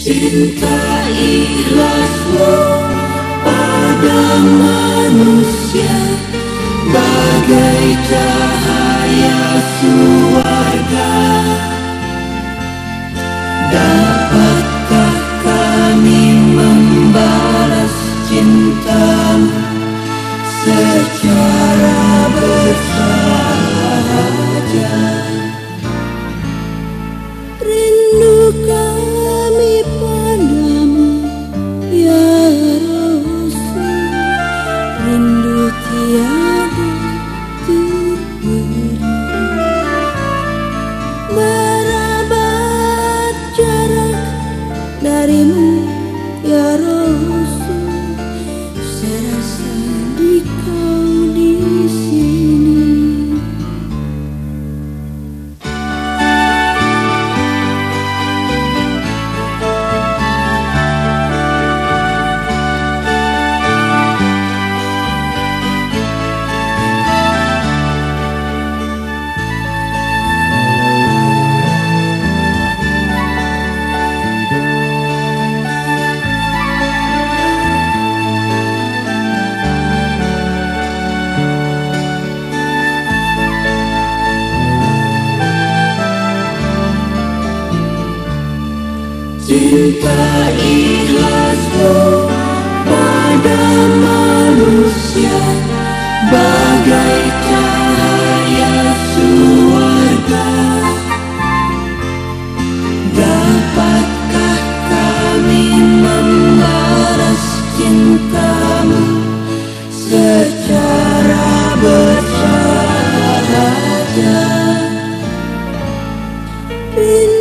Cinta ikhlasmu pada manusia bagai cahaya surga. Dapatkah kami membalas cintamu secara bersahaja? Rindu kami padamu, ya Rasul, rindu tiada terberi. Berabad jarak darimu, ya Rasul, serasa di kau di sini. Cinta ikhlasmu pada manusia bagai cahaya surga. Dapatkah kami membalas cintamu secara bersahaja?